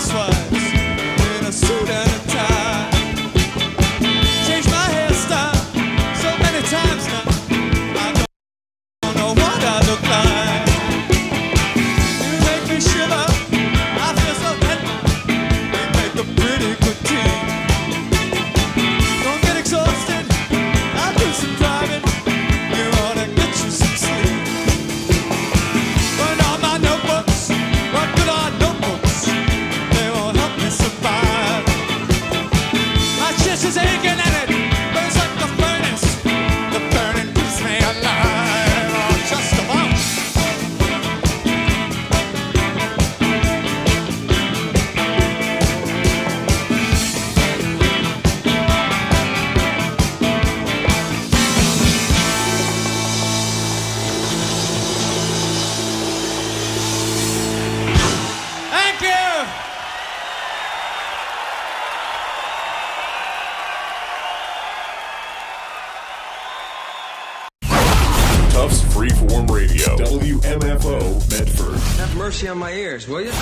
Freeform Radio, WMFO, Medford. Have mercy on my ears, will you?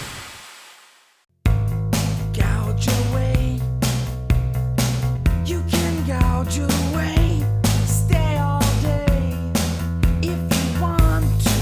Gouge away. You can gouge away. Stay all day if you want to.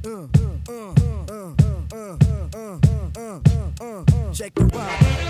Check the ride.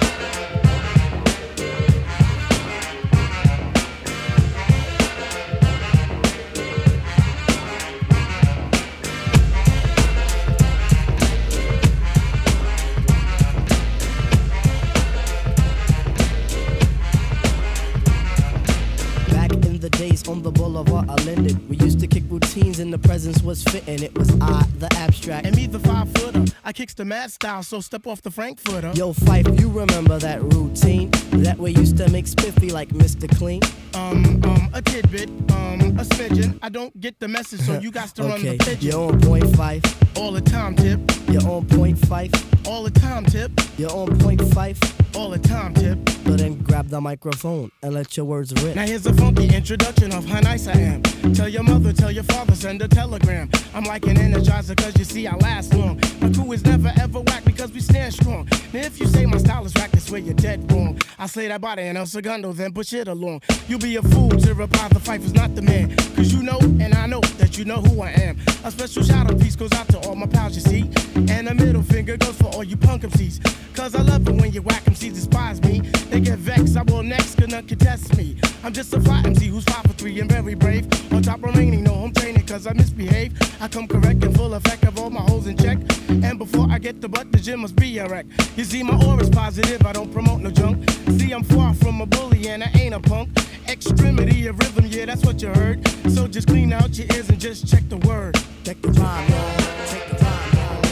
On the boulevard I Linden, we used to kick routines and the presence was fitting. It was I, the abstract, and me, the 5-footer. I kicks the mad style, so step off the Frankfurter. Yo, Fife, you remember that routine that we used to make spiffy like Mr. Clean? A tidbit, a smidgen. I don't get the message, so you got to run the pigeon. You're on point, Fife. All the time, Tip. You're on point, Fife. All the time, Tip. You're on point, Fife. All the time, Tip. So then grab the microphone and let your words rip. Now here's a funky introduction of how nice I am. Tell your mother, tell your father, send a telegram. I'm like an energizer cause you see I last long. My crew is never ever whack because we stand strong. Now if you say my style is whack, that's where you're dead wrong. I slay that body and El Segundo, then push it along. You'll be a fool to reply the Fife is not the man. Cause you know, and I know that you know who I am. A special shout out piece goes out to all my pals, you see. And a middle finger goes for all you punk MCs. Cause I love it when you whack MCs despise me. They get vexed, I will next, could not contest me. I'm just a fly MC who's 5 for 3 and very brave. On top remaining, no home training cause I misbehave. I come correct and full effect of all my hoes in check. And before I get the butt, the gym must be a wreck. You see my aura's positive, I don't promote no junk. See I'm far from a bully and I ain't a punk. Extremity of rhythm, yeah that's what you heard. So just clean out your ears and just check the word. Check the rhyme, y'all. Check the rhyme.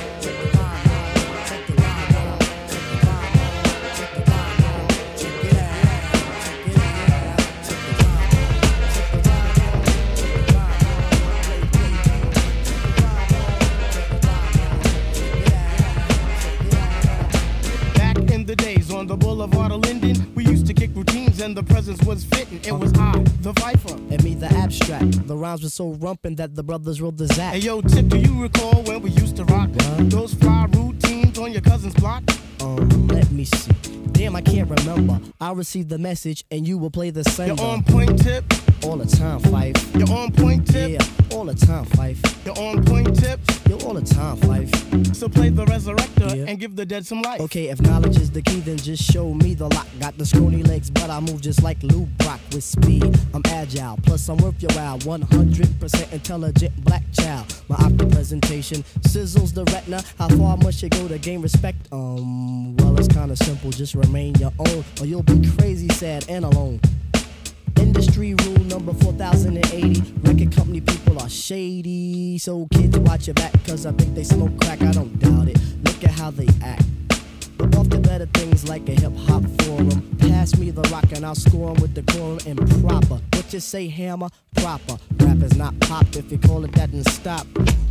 On the boulevard of Linden, we used to kick routines and the presence was fitting. It was I, the Viper, and me, the abstract. The rhymes were so rumpin' that the brothers wrote the Zach. Hey yo, Tip, do you recall when we used to rock those fly routines on your cousin's block? Let me see. Damn, I can't remember. I'll receive the message and you will play the sender. You're on point, Tip. All the time, Fife. You're on point, Tip. Yeah, all the time, Fife. You're on point, Tip. You're all the time, Fife. So play the resurrector and give the dead some life. Okay, if knowledge is the key, then just show me the lock. Got the scrawny legs, but I move just like Lou Brock with speed. I'm agile, plus I'm worth your while. 100% intelligent black child. My opera presentation sizzles the retina. How far must you go to gain respect? Well, it's kinda simple. Just remain your own, or you'll be crazy, sad, and alone. Industry rule number 4080. Record company people are shady. So kids, watch your back, cause I think they smoke crack. I don't doubt it. Look at how they act. But off to better things like a hip-hop forum. Pass me the rock and I'll score 'em with the quorum and proper. What you say, hammer? Proper. Rap is not pop. If you call it that, then stop.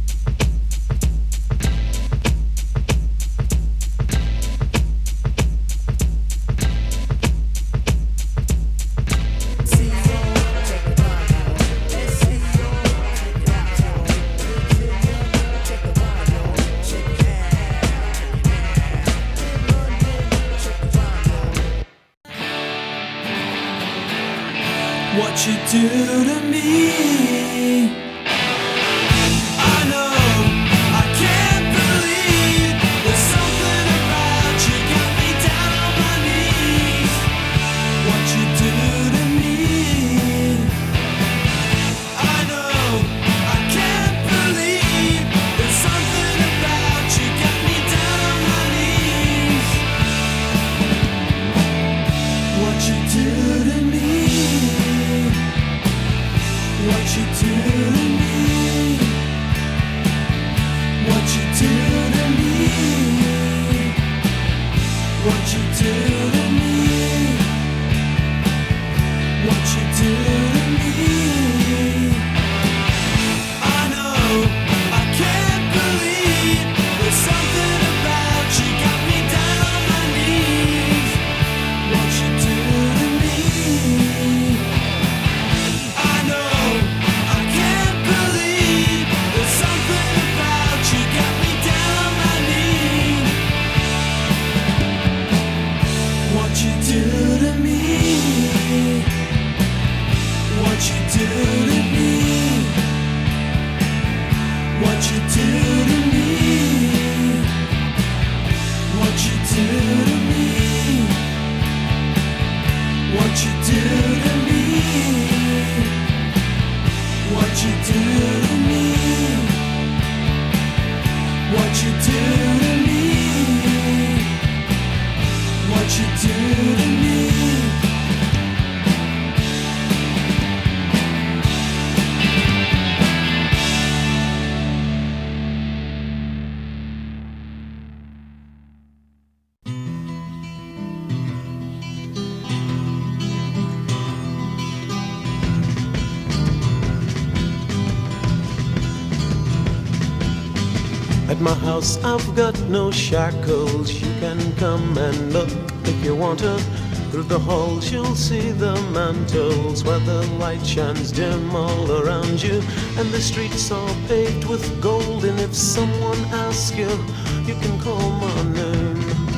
What you do to me, I know, I can't believe there's something about you got me down on my knees. What you do to me, I know, I can't believe there's something about you got me down on my knees. What you do to me, what you do to me, what you do to me, what you do to me, what you do to me. I know, I can't believe there's something about you got me down on my knees. What you do to me, I know. What you do to me, what you do to me, what you do to me. what you do to me, what you do to me. At my house I've got no shackles. You can come and look if you want to. Through the halls you'll see the mantles where the light shines dim all around you. And the streets are paved with gold. And if someone asks you, you can call my name.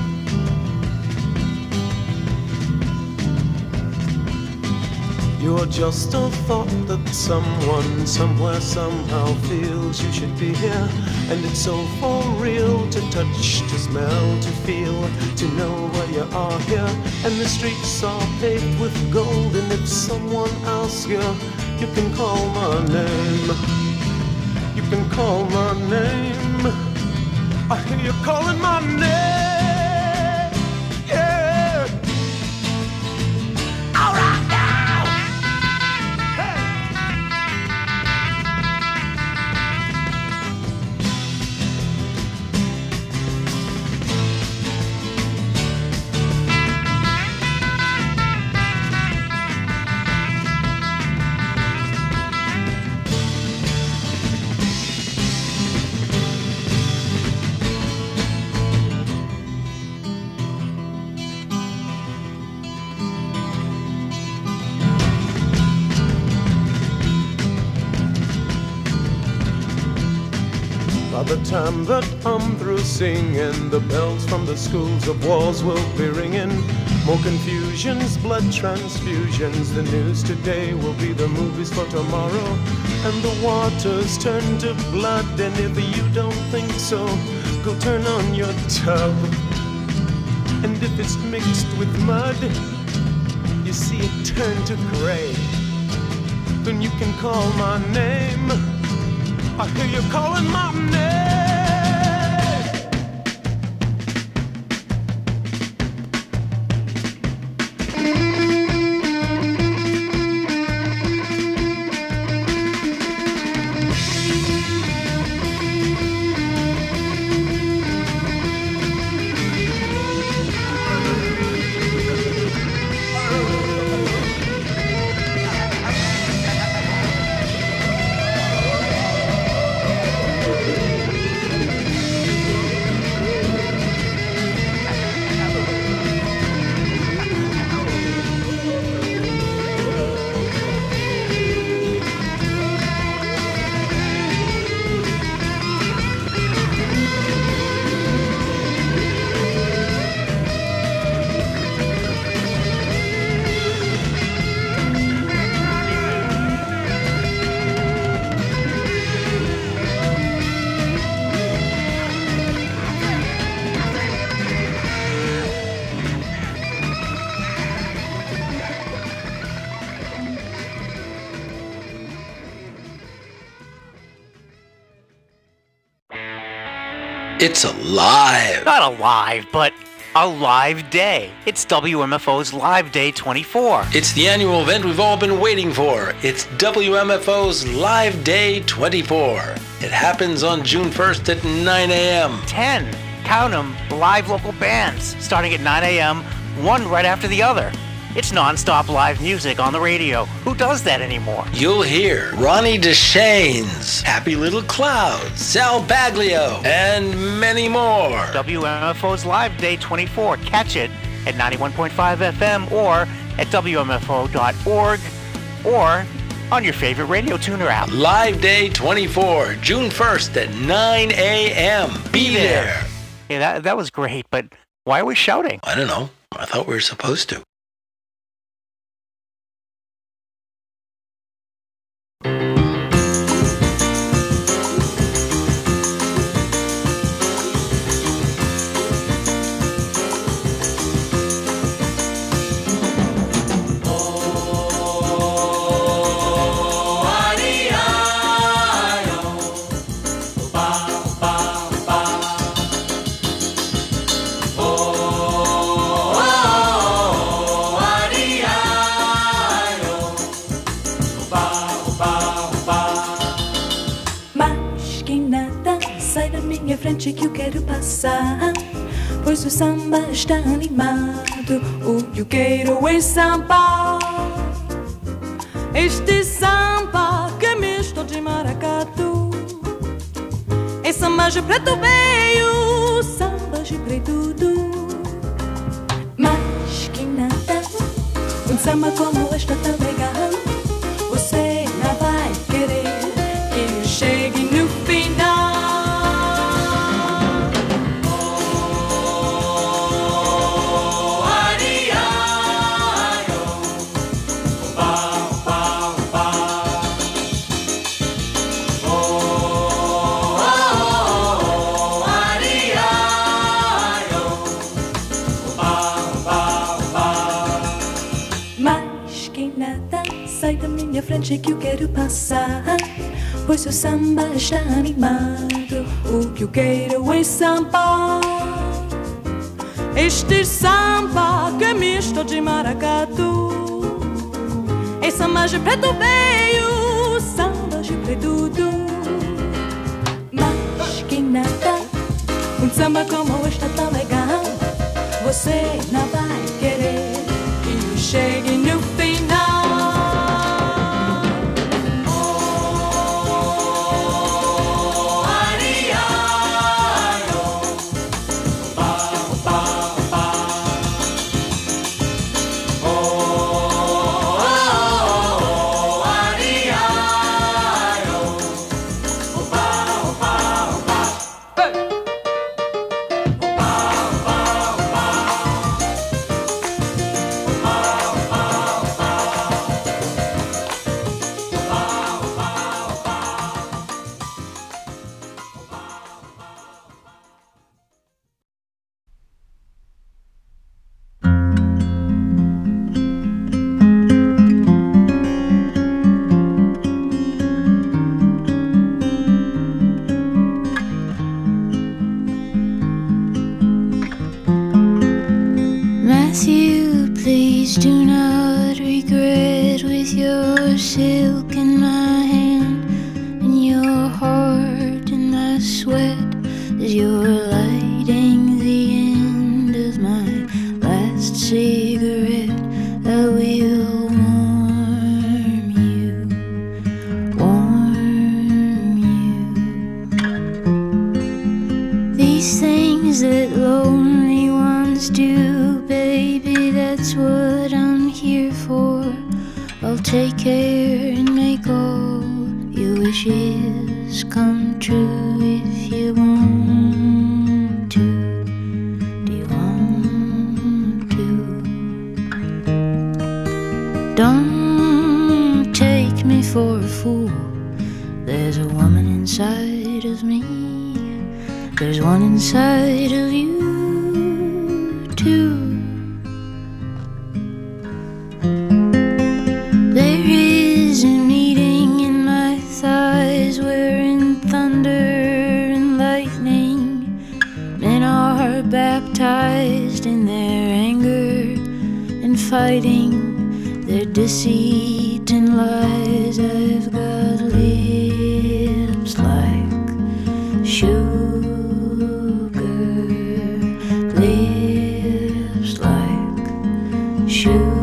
You're just a thought that someone, somewhere, somehow feels you should be here. And it's so for real to touch, to smell, to feel, to know where you are here. And the streets are paved with gold. And if someone asks you, you can call my name. You can call my name. I hear you calling my name. Yeah. All right. By the time that I'm through singing, the bells from the schools of wars will be ringing. More confusions, blood transfusions. The news today will be the movies for tomorrow. And the waters turn to blood. And if you don't think so, go turn on your tub. And if it's mixed with mud, you see it turn to gray. Then you can call my name. I hear you calling my name. It's alive. Not alive, but a live day. It's WMFO's Live Day 24. It's the annual event we've all been waiting for. It's WMFO's Live Day 24. It happens on June 1st at 9 a.m. 10, count them, live local bands, starting at 9 a.m., one right after the other. It's non-stop live music on the radio. Who does that anymore? You'll hear Ronnie DeShanes, Happy Little Clouds, Sal Baglio, and many more. WMFO's Live Day 24. Catch it at 91.5 FM or at WMFO.org or on your favorite radio tuner app. Live Day 24, June 1st at 9 a.m. Be there. Yeah, that was great, but why are we shouting? I don't know. I thought we were supposed to. sai da minha frente que eu quero passar, pois o samba está animado. O que eu quero é samba, este samba que é misto de maracatu. É samba de preto veio, samba de preto tudo. Mas que nada, um samba como este tão legal, você não vai querer que chegue no final. Sai da minha frente que eu quero passar, pois o samba está animado. O que eu quero é samba, este samba que é misto de maracatu. É samba de preto veio, samba de preto tudo. Mas que nada, um samba como este tão legal, você não vai querer que eu chegue no final. Matthew, please do not regret, with your silk in my hand and your heart in my sweat, as you're lighting the end of my last cigarette. I will warm you, warm you. These things that lonely ones do, baby, that's what I'm here for. I'll take care and make all your wishes come true if you want to. Do you want to? Don't take me for a fool. There's a woman inside of me. There's one inside of you too. There is a meeting in my thighs wherein thunder and lightning, men are baptized in their anger and fighting their deceit and lies. I've got lips like sugar, lips like sugar.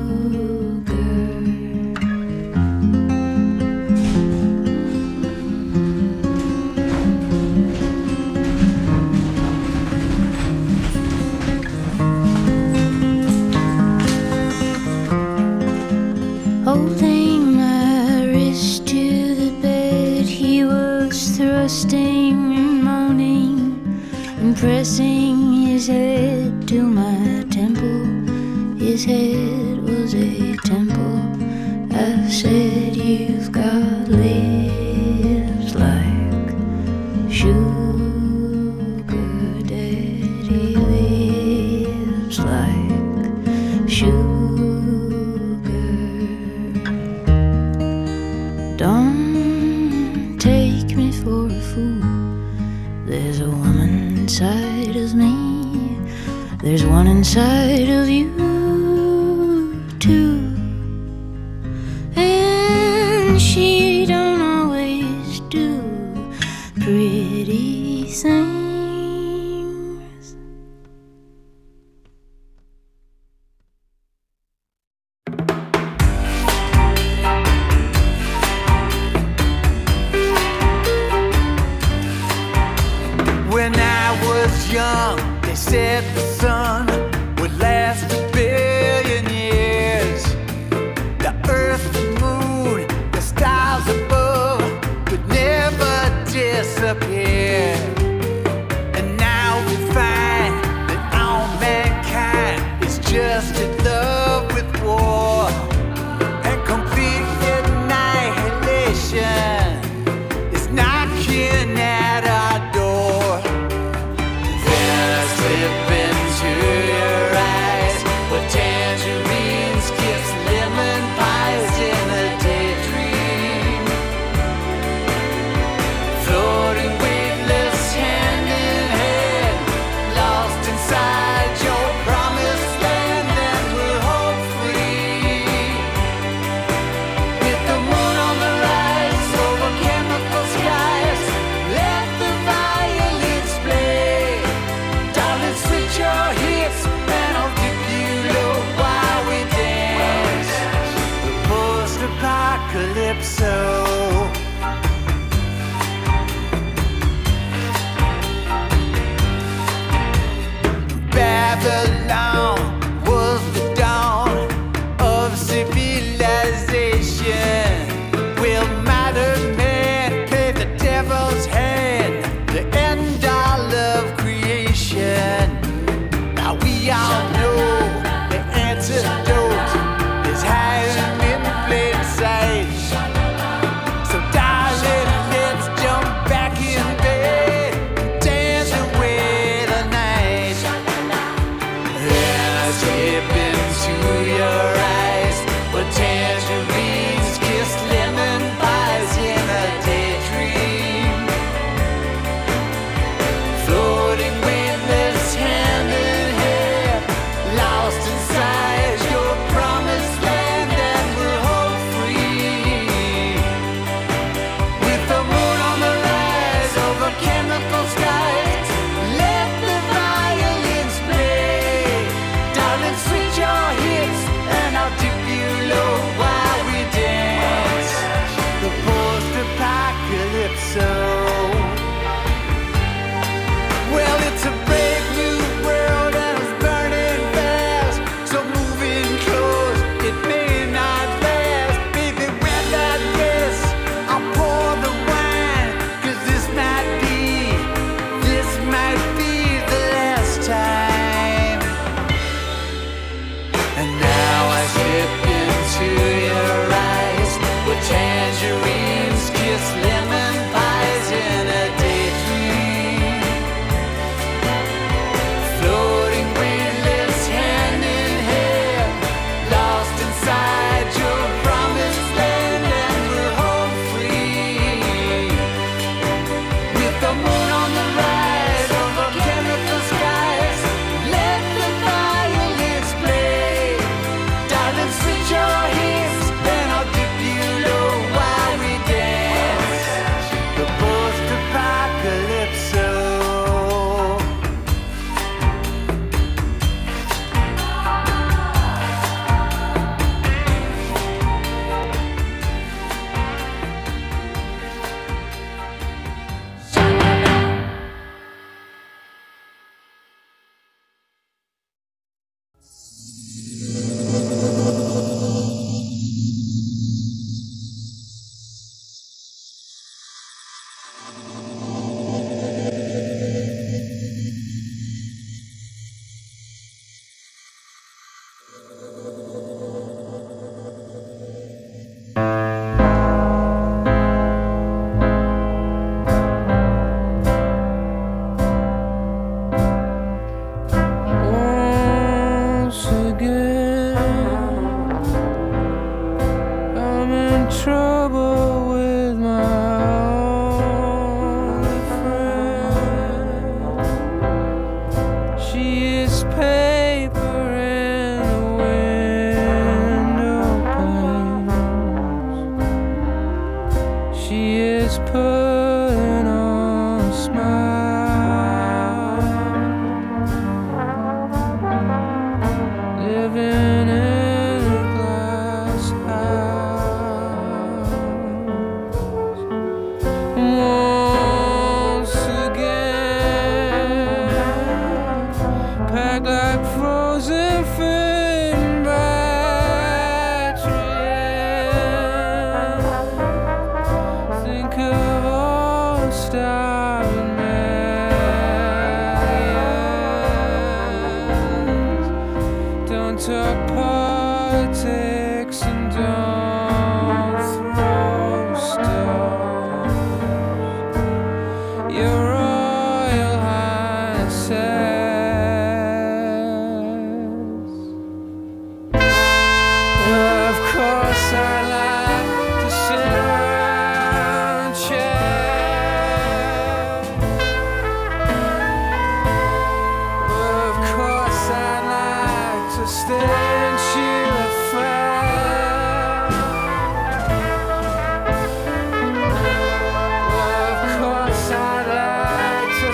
Holding my wrist to the bed, he was thrusting and moaning and pressing his head to my temple. His head was a temple. I said, you've got lips like sugar, daddy, lips like sugar. Don't take me for a fool. There's a woman inside of me. There's one inside of you too. And she don't always do pretty sings. When I was young, they said the sun would last a billion years. The earth, the moon, the stars above could never disappear. And now we find that all mankind is just in love with war and complete annihilation is knocking at our door. They're slipping to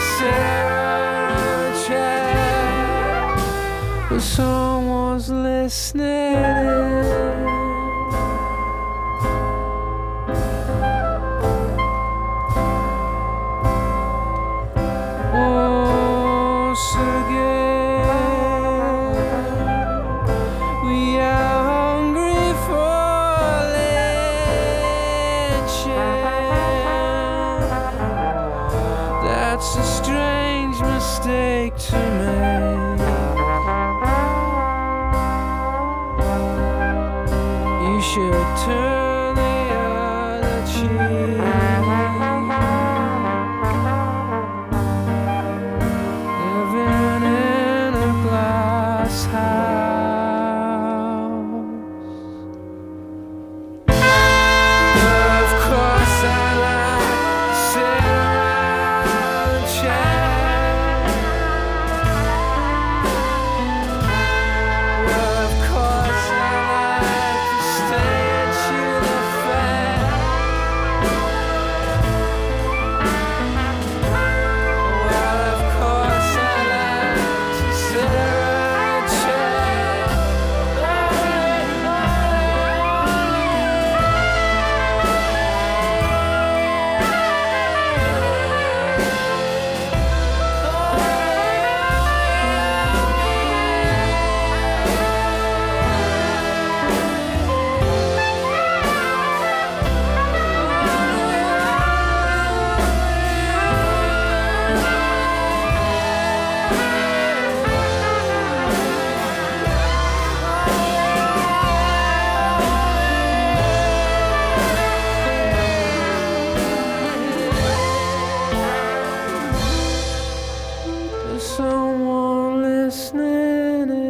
Someone's listening. Once again, we are hungry for lynching. That's a strange mistake to make. You should turn the other cheek. Living in a glass house. Of course I like to sit around and chat. Of course I like to stay and chew the fat. Well, of course I like to sit around and chat. There's someone listening in.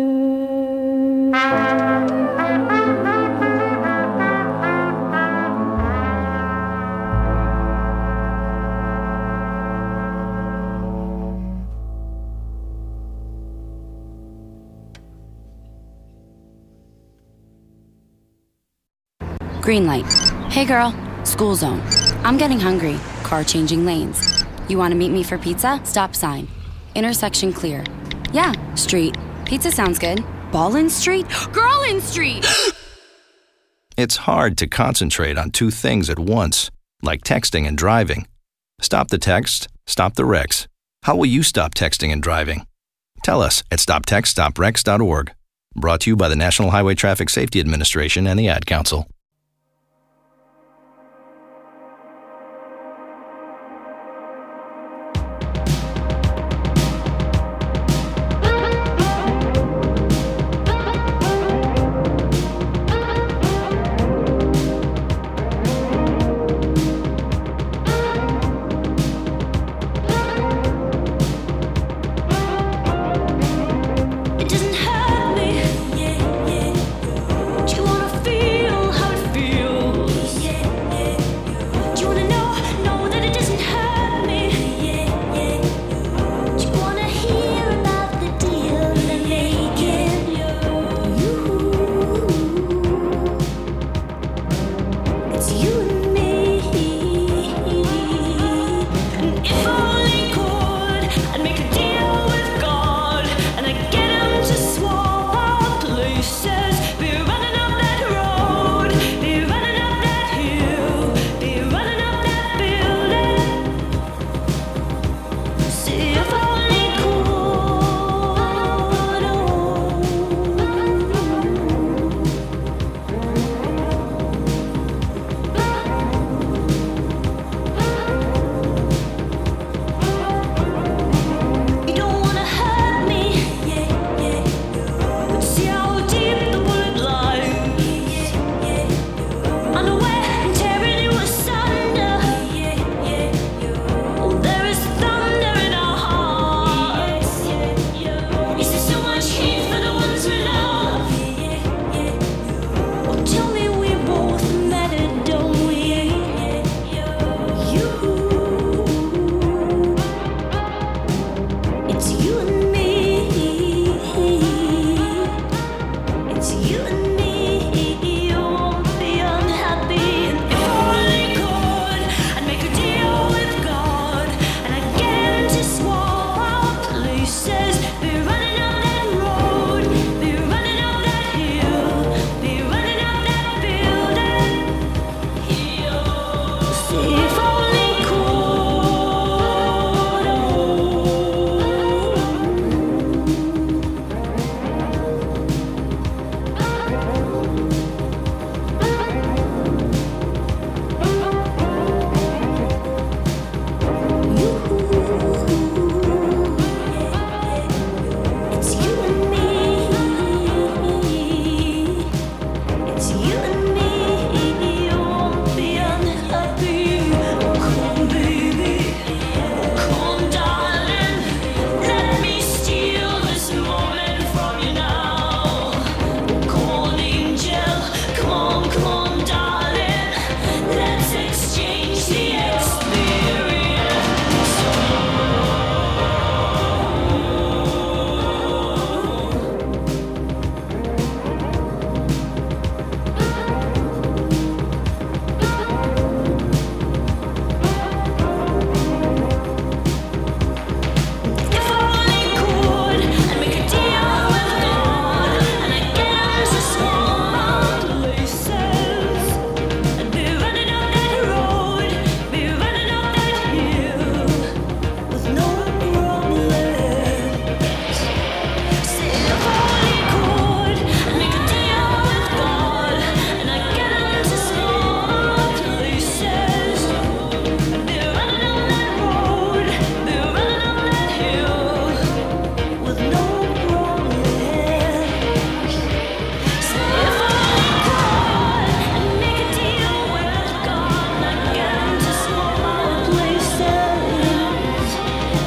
Green light. Hey girl, school zone. I'm getting hungry. Car changing lanes. You want to meet me for pizza? Stop sign. Intersection clear. Yeah, street. Pizza sounds good. Ballin Street? Girlin Street! It's hard to concentrate on two things at once, like texting and driving. Stop the text, stop the wrecks. How will you stop texting and driving? Tell us at stoptextstopwrecks.org. Brought to you by the National Highway Traffic Safety Administration and the Ad Council. It doesn't hurt me. Do you wanna feel how it feels? Do you wanna know that it doesn't hurt me? Do you wanna hear about the deal they're making? It's you and me. And if only could, I'd make a deal with God, and I'd get him to swap our places. Be running up that road, be running up that hill, be running up that building. See if only could. You don't wanna hurt me, but see how deep the bullet lies. Unaware and tearing you asunder. Oh, there is thunder in our hearts.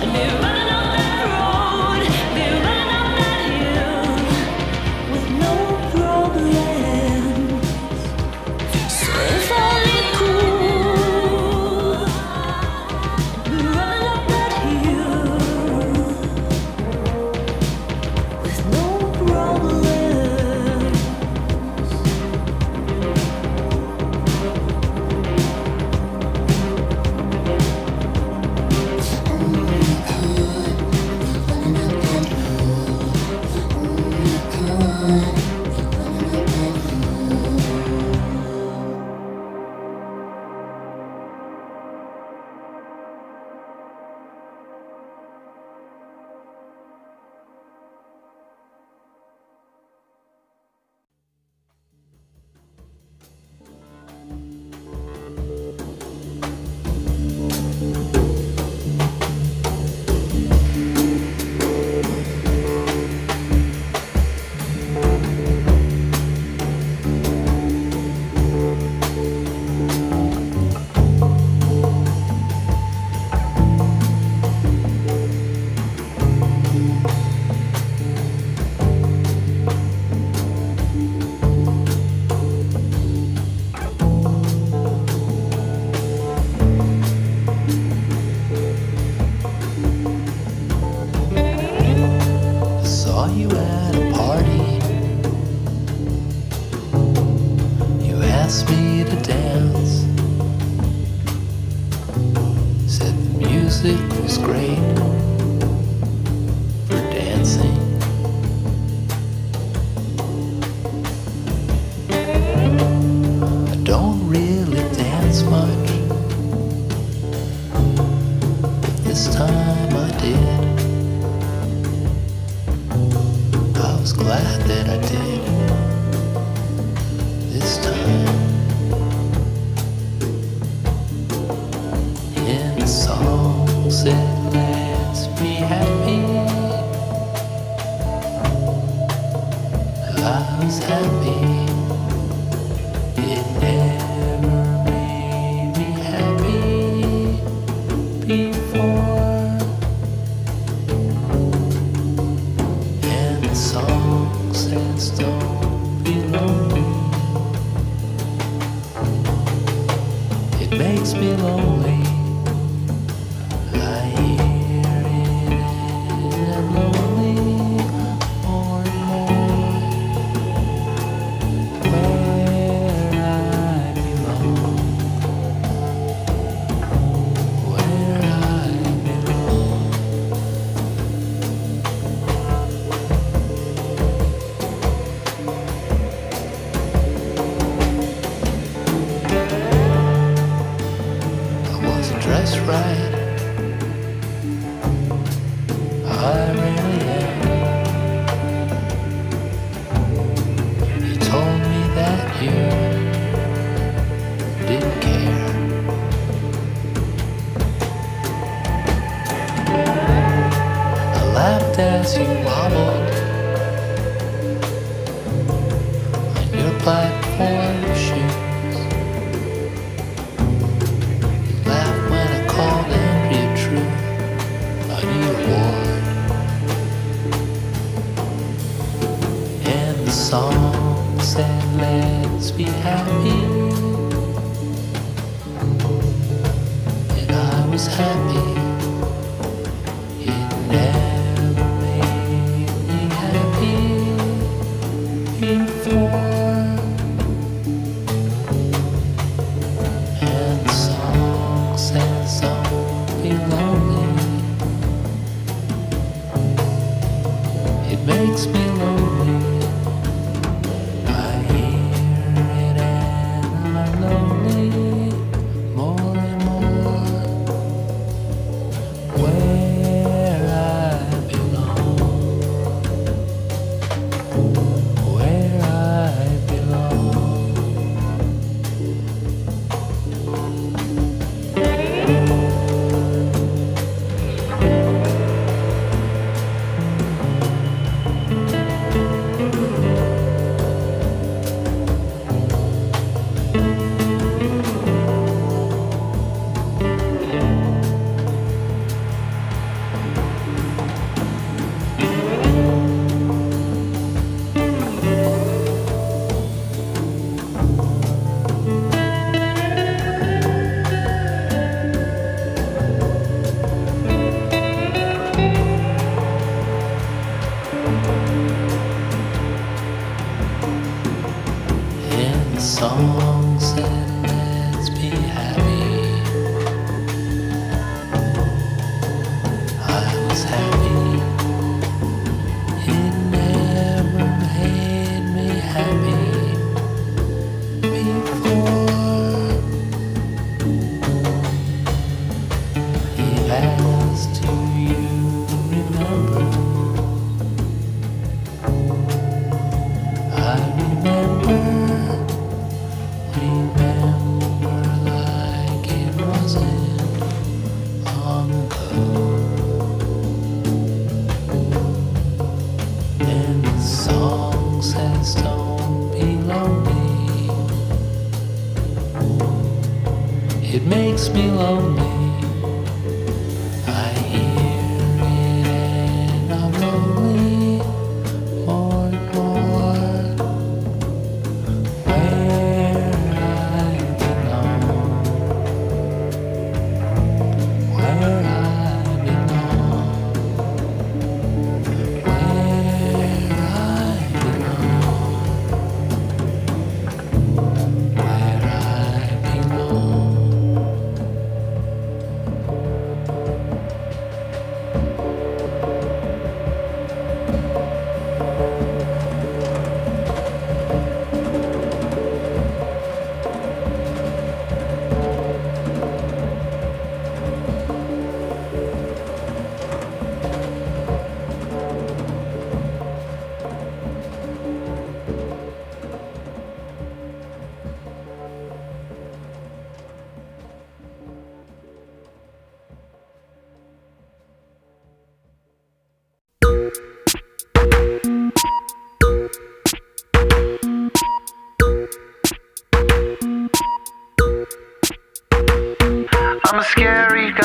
Happy, it never made me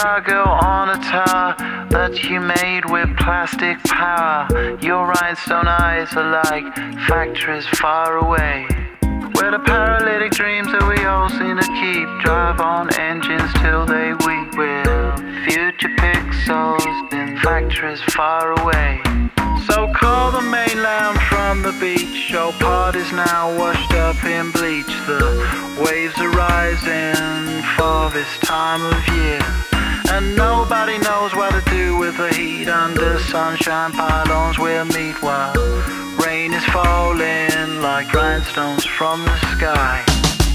gargoyle on a tower that you made with plastic power. Your rhinestone eyes are like factories far away, where the paralytic dreams that we all seem to keep drive on engines till they weep. We're future pixels in factories far away. So call the mainland from the beach. Your part is now washed up in bleach. The waves are rising for this time of year, and nobody knows what to do with the heat. Under sunshine pylons we'll meet while rain is falling like rhinestones from the sky.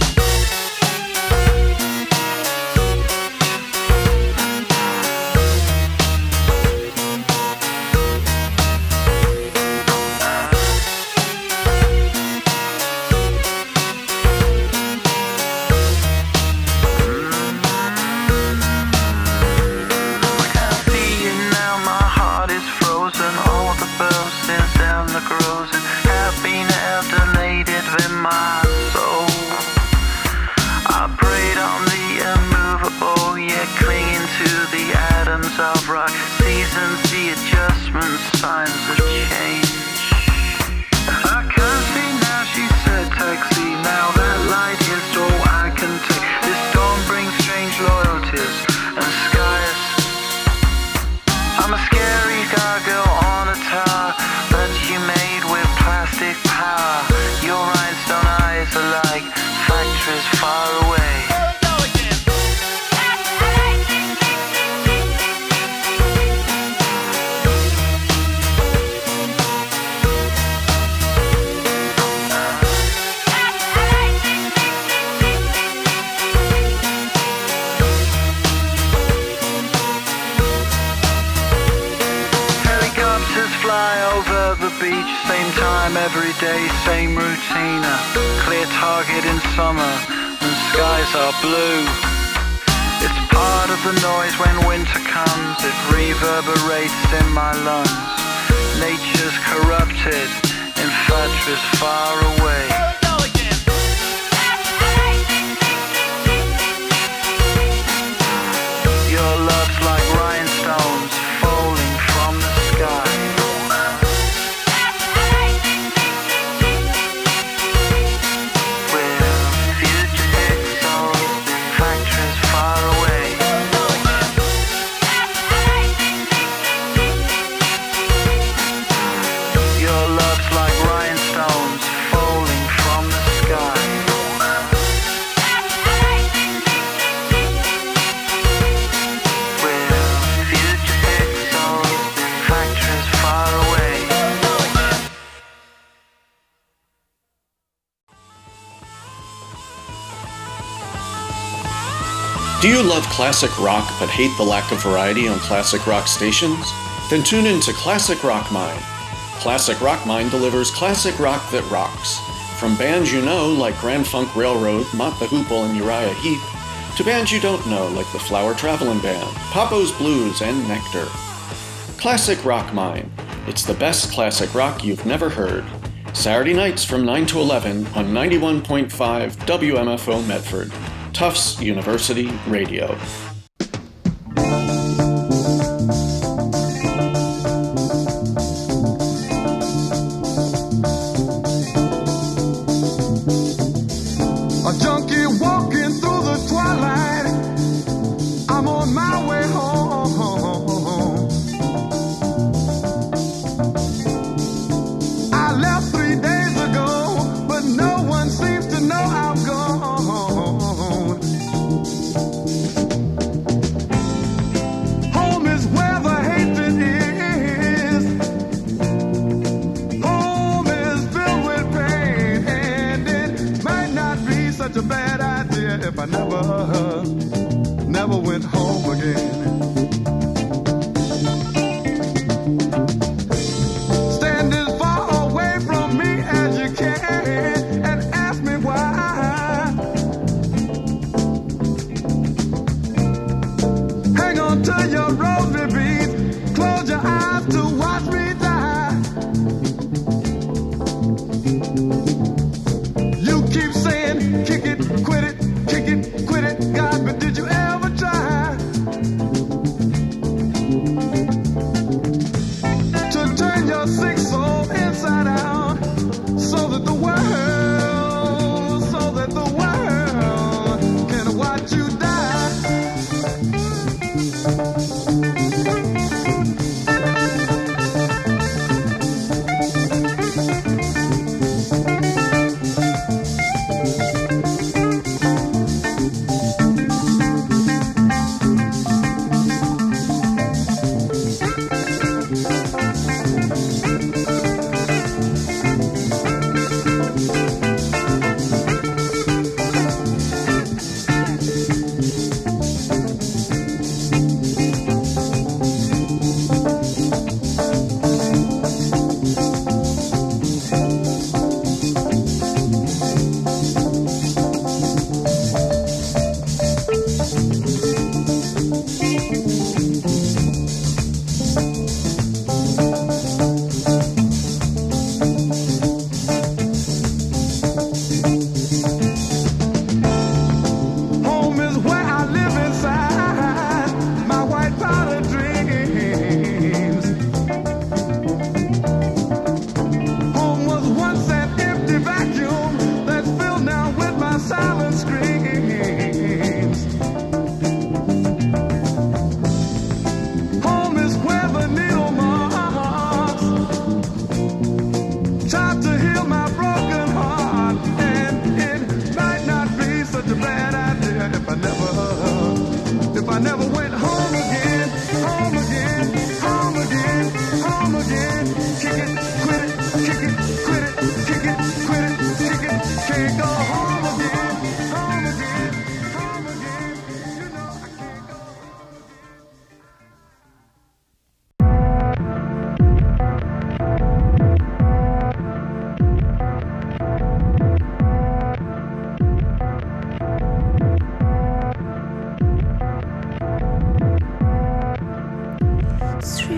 Of rock, seasons, the adjustments, signs of change. I can see now, she said, taxi. Now that light is all I can take. This storm brings strange loyalties and skies. I'm a scary gargoyle on a tower that you made with plastic power. Your rhinestone eyes are like factories far away. Beach, same time every day, same routine. A clear target in summer and skies are blue. It's part of the noise when winter comes. It reverberates in my lungs. Nature's corrupted in factories far away. Your love's like rhinestones falling from the sky. Do you love classic rock but hate the lack of variety on classic rock stations? Then tune in to Classic Rock Mine. Classic Rock Mine delivers classic rock that rocks. From bands you know like Grand Funk Railroad, Mott the Hoople, and Uriah Heep, to bands you don't know like the Flower Travelin' Band, Papo's Blues, and Nectar. Classic Rock Mine. It's the best classic rock you've never heard. Saturday nights from 9 to 11 on 91.5 WMFO Medford. Tufts University Radio. A junkie walking through the twilight. I'm on my way home. I left 3 days ago, but no one seems to know I'm gone.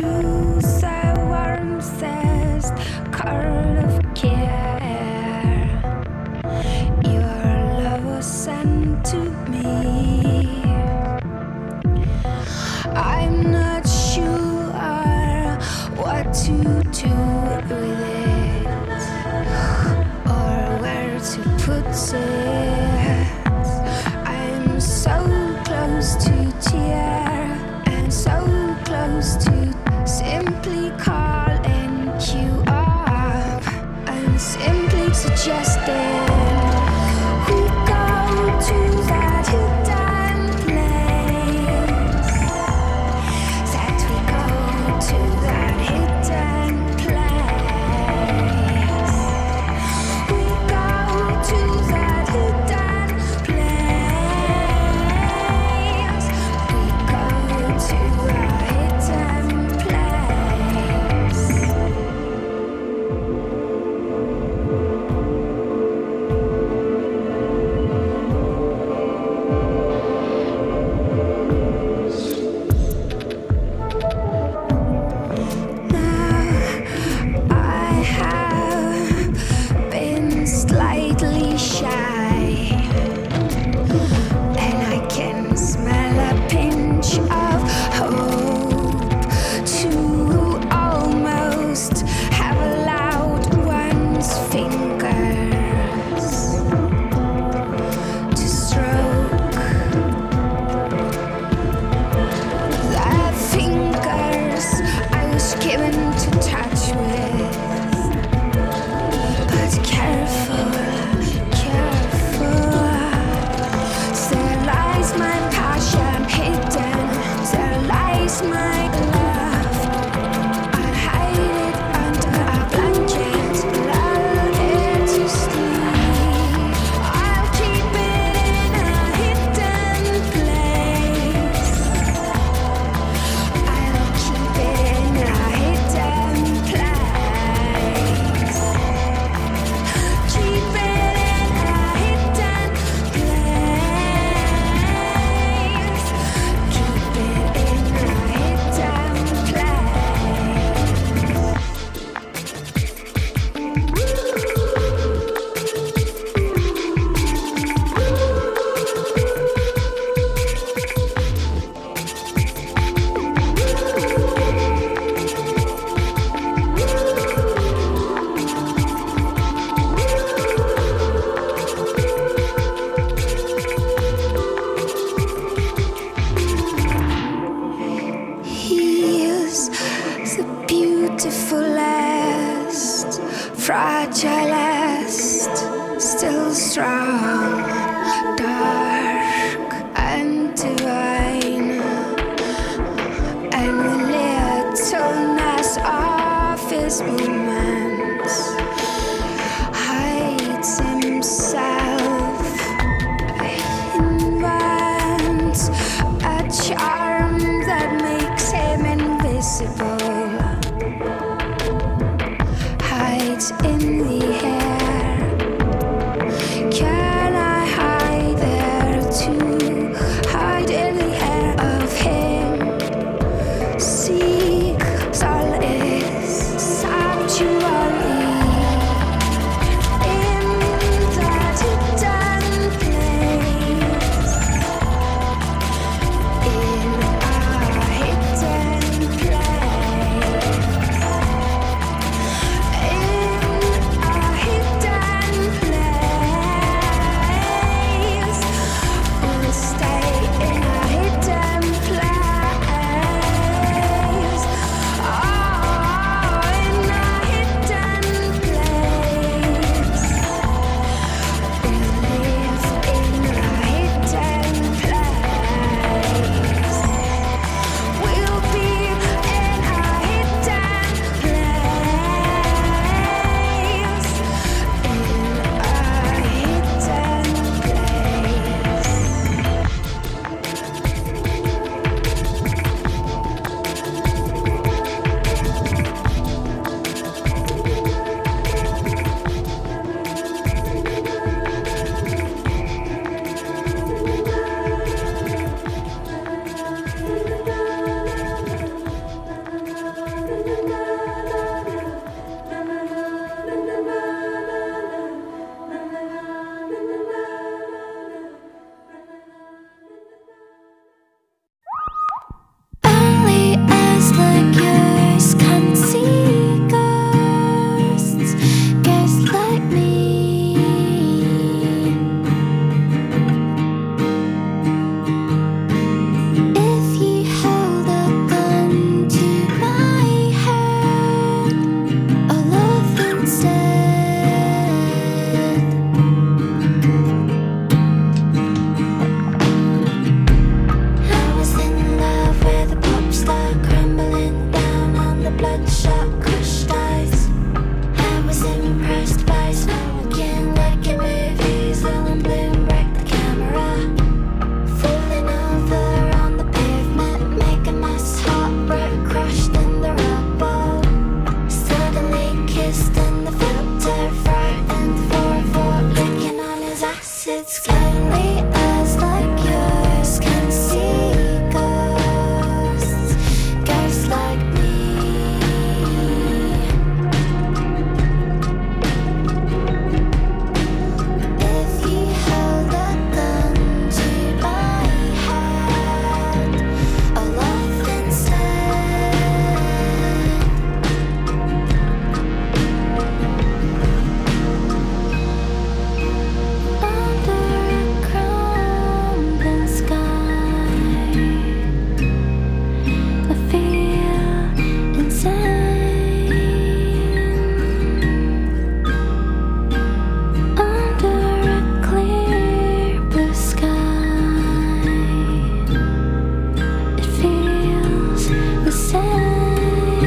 the warmest card of care your love was sent to me. I'm not sure what to do with it or where to put it. I'm so close to tear and so close to simply calling you up and simply suggesting we go to that hidden place, that we go to that hidden place, we go to that hidden place, we go to a hidden place. I have been slightly shy, and I can smell a pinch of hope to almost have allowed one's fingers to stroke the fingers I was given to touch with. But careful, careful. There lies my passion hidden. There lies my love. I'll hide it under a blanket, lull it to sleep. I'll keep it in a hidden place. I'll keep it in a hidden place. Keep it in a hidden place. Keep it in a hidden He is the beautifulest, fragilest, still strong, dark and divine, and the littleness of his movements hides himself, invents a charm that makes him invisible, hides in the air. Can I hide there too? Hide in the air of him. Seek solace, sanctuary in that hidden place. In a hidden place. In a bloodshot crushed eyes. I was impressed by smoking like in movies. Ellen Bloom wrecked the camera, falling over on the pavement, making us heartbreak crushed in the rubble. Suddenly kissed in the filter, frightened for licking on his acid skin. Only eyes like yours can see ghosts, ghosts like me. If you held a gun to my head, I'll laugh instead. Under a crumbling sky, I feel insane. Under a clear blue sky, it feels the same.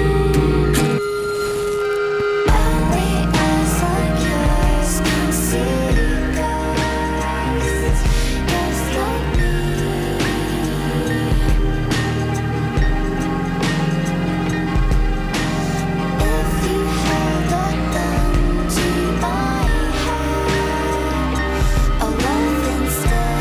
Only eyes like yours can see ghosts, ghosts like me. If you held a gun to my head, I'll laugh instead.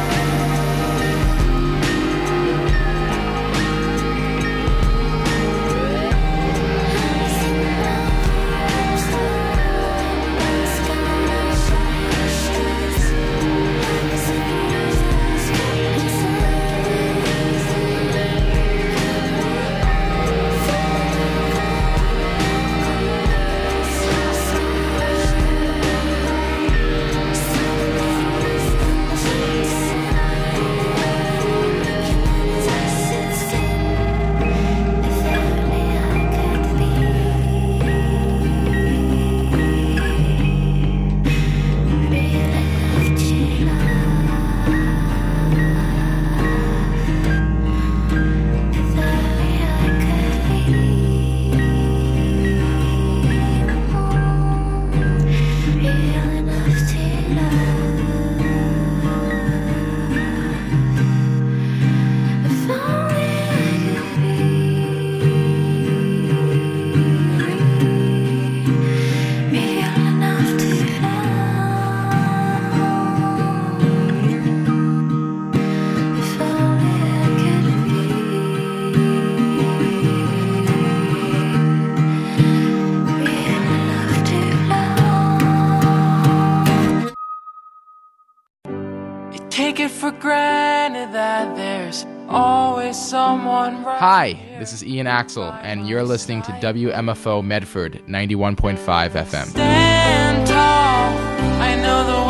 Take it for granted that there's always someone right. Hi, this is Ian Axel, and you're listening to WMFO Medford 91.5 FM. Stand tall, I know the